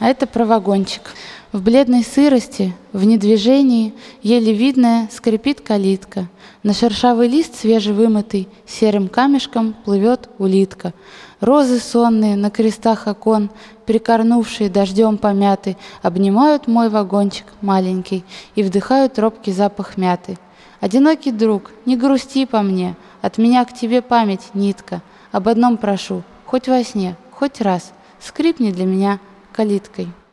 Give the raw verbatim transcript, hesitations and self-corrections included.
А это про вагончик. В бледной сырости, в недвижении, еле видная скрипит калитка. На шершавый лист свежевымытый серым камешком плывет улитка. Розы сонные на крестах окон, прикорнувшие дождем помяты, обнимают мой вагончик маленький и вдыхают робкий запах мяты. Одинокий друг, не грусти по мне, от меня к тебе память нитка. Об одном прошу, хоть во сне, хоть раз, скрипни для меня калиткой.